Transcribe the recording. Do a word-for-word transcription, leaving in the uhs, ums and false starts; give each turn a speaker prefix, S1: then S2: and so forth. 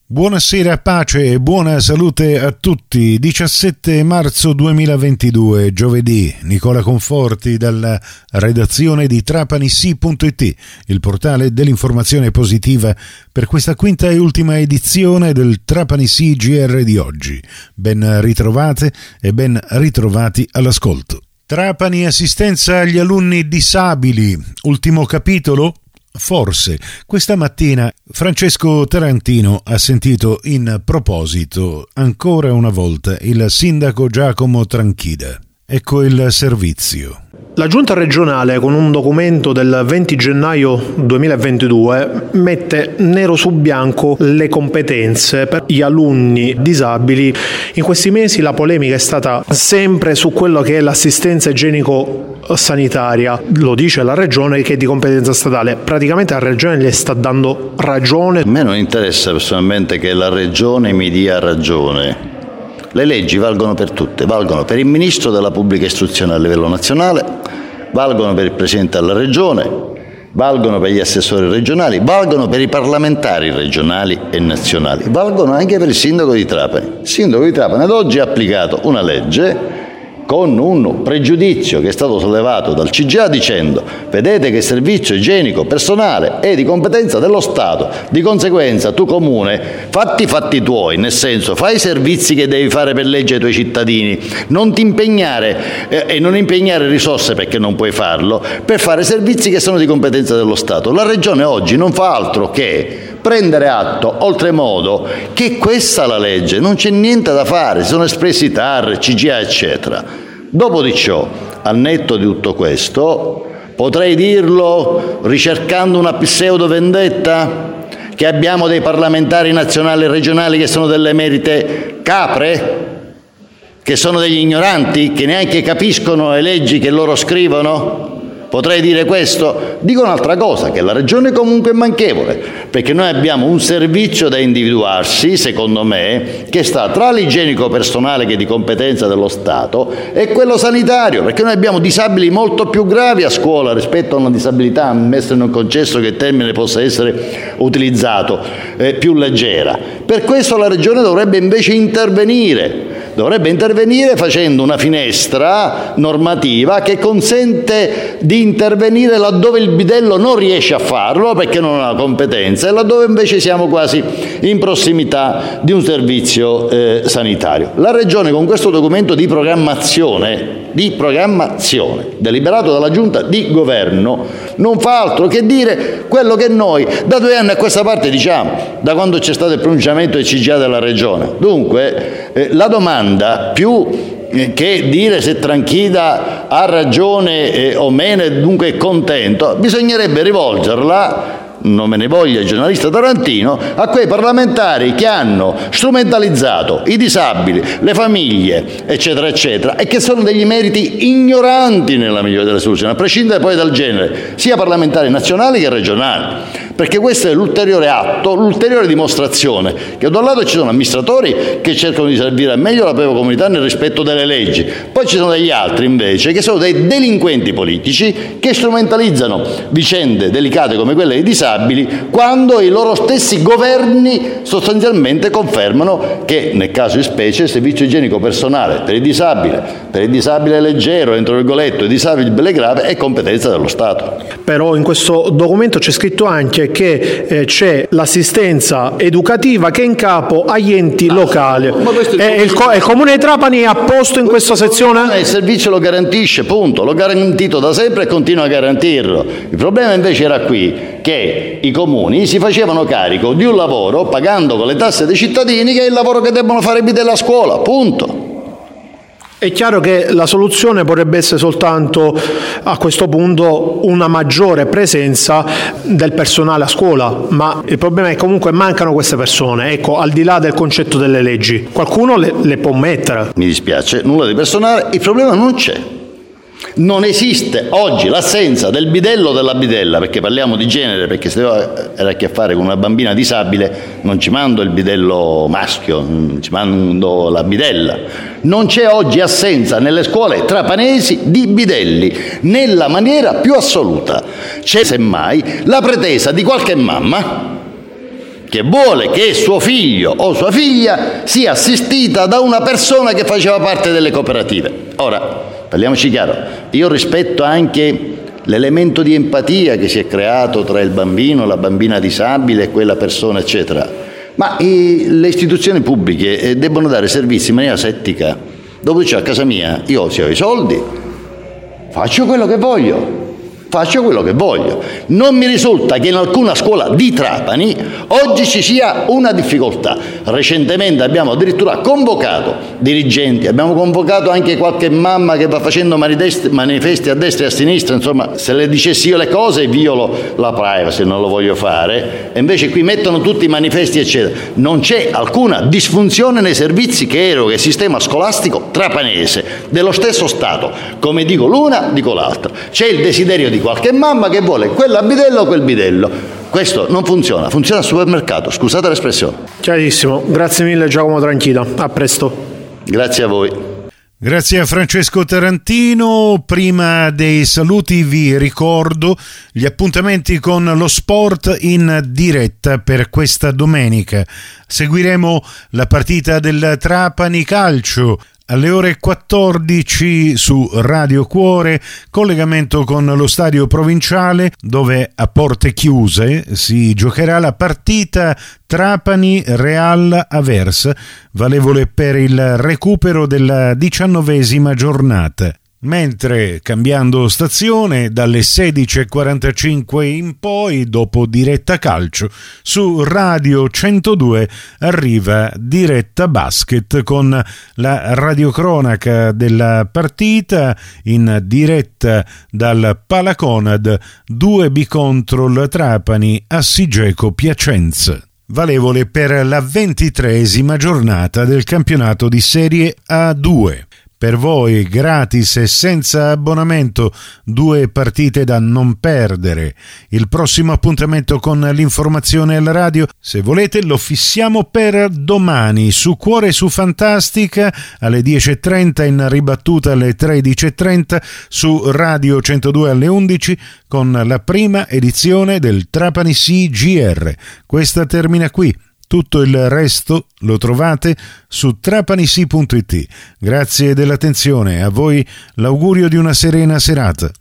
S1: Buonasera, pace e buona salute a tutti. diciassette marzo duemilaventidue, giovedì. Nicola Conforti dalla redazione di Trapanissi punto it, il portale dell'informazione positiva, per questa quinta e ultima edizione del Trapanissi G R di oggi. Ben ritrovate e ben ritrovati all'ascolto. Trapani, assistenza agli alunni disabili. Ultimo capitolo? Forse. Questa mattina Francesco Tarantino ha sentito in proposito ancora una volta il sindaco Giacomo Tranchida. Ecco il servizio.
S2: La Giunta regionale, con un documento del venti gennaio duemilaventidue, mette nero su bianco le competenze per gli alunni disabili. In questi mesi la polemica è stata sempre su quello che è l'assistenza igienico-sanitaria. Lo dice la regione, che è di competenza statale. Praticamente la regione le sta dando ragione.
S3: A me non interessa personalmente che la regione mi dia ragione. Le leggi valgono per tutte, valgono per il Ministro della Pubblica Istruzione a livello nazionale, valgono per il Presidente della Regione, valgono per gli assessori regionali, valgono per i parlamentari regionali e nazionali, valgono anche per il Sindaco di Trapani. Il Sindaco di Trapani ad oggi ha applicato una legge con un pregiudizio che è stato sollevato dal C G A dicendo: vedete che il servizio igienico personale è di competenza dello Stato, di conseguenza tu comune fatti i fatti tuoi, nel senso fai i servizi che devi fare per legge ai tuoi cittadini, non ti impegnare eh, e non impegnare risorse, perché non puoi farlo, per fare servizi che sono di competenza dello Stato. La Regione oggi non fa altro che prendere atto, oltremodo, che questa è la legge, non c'è niente da fare, si sono espressi T A R, C G A, eccetera. Dopo di ciò, al netto di tutto questo, potrei dirlo ricercando una pseudo vendetta, che abbiamo dei parlamentari nazionali e regionali che sono delle emerite capre, che sono degli ignoranti, che neanche capiscono le leggi che loro scrivono? Potrei dire questo? Dico un'altra cosa, che la regione comunque è manchevole, perché noi abbiamo un servizio da individuarsi, secondo me, che sta tra l'igienico personale, che è di competenza dello Stato, e quello sanitario, perché noi abbiamo disabili molto più gravi a scuola rispetto a una disabilità, ammesso e non concesso che il termine possa essere utilizzato, eh, più leggera. Per questo la regione dovrebbe invece intervenire, dovrebbe intervenire facendo una finestra normativa che consente di intervenire laddove il bidello non riesce a farlo perché non ha la competenza, e laddove invece siamo quasi in prossimità di un servizio eh, sanitario. La Regione, con questo documento di programmazione, di programmazione deliberato dalla Giunta di Governo, non fa altro che dire quello che noi da due anni a questa parte diciamo, da quando c'è stato il pronunciamento del C G A della Regione. Dunque eh, la domanda, più che dire se Tranchida ha ragione eh, o meno e dunque è contento, bisognerebbe rivolgerla, non me ne voglia il giornalista Tarantino, a quei parlamentari che hanno strumentalizzato i disabili, le famiglie, eccetera, eccetera, e che sono degli meriti ignoranti nella migliore delle soluzioni, a prescindere poi dal genere, sia parlamentari nazionali che regionali. Perché questo è l'ulteriore atto, l'ulteriore dimostrazione che da un lato ci sono amministratori che cercano di servire al meglio la propria comunità nel rispetto delle leggi, poi ci sono degli altri invece che sono dei delinquenti politici che strumentalizzano vicende delicate come quelle dei disabili, quando i loro stessi governi sostanzialmente confermano che nel caso di specie il servizio igienico personale per il disabile, per il disabile leggero, entro virgolette, il disabile grave, è competenza dello Stato.
S2: Però in questo documento c'è scritto anche che eh, c'è l'assistenza educativa che è in capo agli enti ah, locali. Ma il, eh, il, co- il Comune di Trapani è a posto in questa sezione?
S3: Il servizio lo garantisce, punto, l'ho garantito da sempre e continua a garantirlo. Il problema invece era qui, che i comuni si facevano carico di un lavoro pagando con le tasse dei cittadini, che è il lavoro che debbono fare i bidelli a scuola, punto.
S2: È chiaro che la soluzione potrebbe essere soltanto a questo punto una maggiore presenza del personale a scuola, ma il problema è che comunque mancano queste persone, ecco, al di là del concetto delle leggi. Qualcuno le, le può mettere.
S3: Mi dispiace, nulla di personale, il problema non c'è. Non esiste oggi l'assenza del bidello o della bidella, perché parliamo di genere, perché se devo avere a che fare con una bambina disabile non ci mando il bidello maschio, ci mando la bidella. Non c'è oggi assenza nelle scuole trapanesi di bidelli, nella maniera più assoluta. C'è semmai la pretesa di qualche mamma che vuole che suo figlio o sua figlia sia assistita da una persona che faceva parte delle cooperative. Ora, parliamoci chiaro, io rispetto anche l'elemento di empatia che si è creato tra il bambino, la bambina disabile e quella persona, eccetera, ma eh, le istituzioni pubbliche eh, debbono dare servizi in maniera settica. Dopodiché a casa mia io se ho i soldi faccio quello che voglio. Faccio quello che voglio. Non mi risulta che in alcuna scuola di Trapani oggi ci sia una difficoltà. Recentemente abbiamo addirittura convocato dirigenti, abbiamo convocato anche qualche mamma che va facendo manifesti a destra e a sinistra, insomma, se le dicessi io le cose violo la privacy, non lo voglio fare, e invece qui mettono tutti i manifesti eccetera. Non c'è alcuna disfunzione nei servizi che eroga il sistema scolastico trapanese, dello stesso Stato. Come dico l'una, dico l'altra. C'è il desiderio di qualche mamma che vuole quella bidello o quel bidello. Questo non funziona, funziona al supermercato, scusate l'espressione.
S2: Chiarissimo, grazie mille Giacomo Tranchida, a presto.
S3: Grazie a voi.
S1: Grazie a Francesco Tarantino. Prima dei saluti vi ricordo gli appuntamenti con lo sport in diretta per questa domenica. Seguiremo la partita del Trapani Calcio alle ore quattordici su Radio Cuore, collegamento con lo stadio provinciale dove a porte chiuse si giocherà la partita Trapani-Real Aversa, valevole per il recupero della diciannovesima giornata. Mentre, cambiando stazione, dalle sedici e quarantacinque in poi, dopo Diretta Calcio, su Radio centodue arriva Diretta Basket con la radiocronaca della partita in diretta dal Palaconad due B Control Trapani a Sigeco Piacenza, valevole per la ventitreesima giornata del campionato di Serie A due. Per voi gratis e senza abbonamento, due partite da non perdere. Il prossimo appuntamento con l'informazione alla radio, se volete, lo fissiamo per domani su Cuore su Fantastica alle dieci e trenta, in ribattuta alle tredici e trenta, su Radio centodue alle undici con la prima edizione del Trapani C G R. Questa termina qui. Tutto il resto lo trovate su trapanisi punto it. Grazie dell'attenzione, a voi l'augurio di una serena serata.